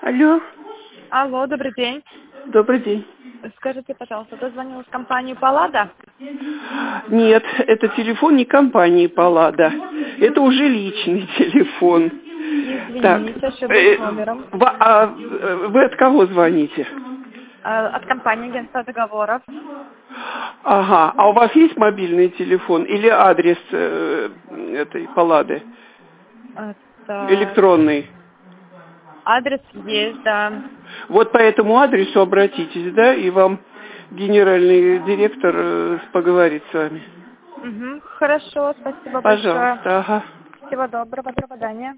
Алло, Алло, добрый день. добрый день. Скажите, пожалуйста, ты звонила в компанию «Паллада»? Нет, это телефон не компании «Паллада». Это уже личный телефон. Так, Извините, ошиблась номером. вы от кого звоните? От компании агентства договоров. Ага, а у вас есть мобильный телефон или адрес этой «Паллады»? Так, Электронный. адрес есть, да. Вот по этому адресу обратитесь, да, и вам генеральный директор поговорит с вами. Угу, хорошо, спасибо большое. Пожалуйста, ага. Всего доброго, до свидания.